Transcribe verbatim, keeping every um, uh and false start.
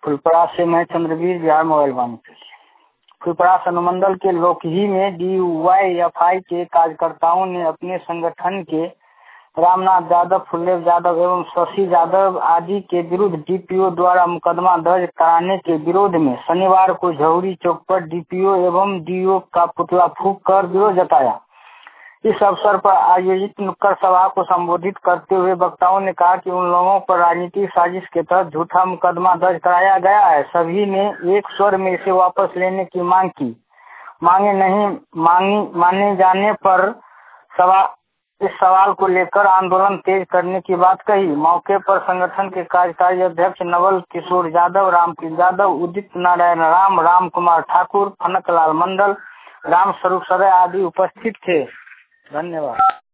फुलपरास से मैं चंद्रवीर बिहार मोबाइल वाणी से। फुलपरास अनुमंडल के लोकही में डी वाई एफ आई के कार्यकर्ताओं ने अपने संगठन के रामनाथ यादव, फुलदेव यादव एवं शशि यादव आदि के विरुद्ध डीपीओ द्वारा मुकदमा दर्ज कराने के विरोध में शनिवार को जहुरी चौक पर डीपीओ एवं डीओ का पुतला फूंक कर विरोध जताया। इस अवसर पर आयोजित नुक्कड़ सभा को संबोधित करते हुए वक्ताओं ने कहा कि उन लोगों पर राजनीतिक साजिश के तहत झूठा मुकदमा दर्ज कराया गया है। सभी ने एक स्वर में इसे वापस लेने की मांग की। मांगे नहीं मांगी माने जाने पर सवा इस सवाल को लेकर आंदोलन तेज करने की बात कही। मौके पर संगठन के कार्यकारी अध्यक्ष नवल किशोर यादव, रामकृष्ण यादव, उदित नारायण राम, राम कुमार ठाकुर, कनकलाल मंडल, राम स्वरूप सदय आदि उपस्थित थे। धन्यवाद।